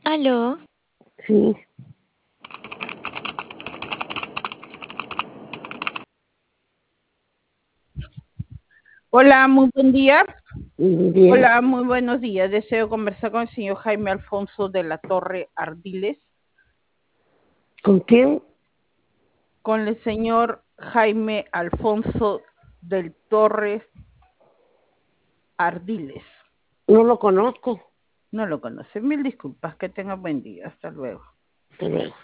¿Aló? Sí, Hola, muy buen día. muy bien. Hola, muy buenos días. Deseo conversar con el señor Jaime Alfonso de la Torre Ardiles. ¿Con quién? Con el señor Jaime Alfonso del Torre Ardiles. No lo conozco. No lo conoce. Mil disculpas. Que tenga buen día. Hasta luego. Hasta luego.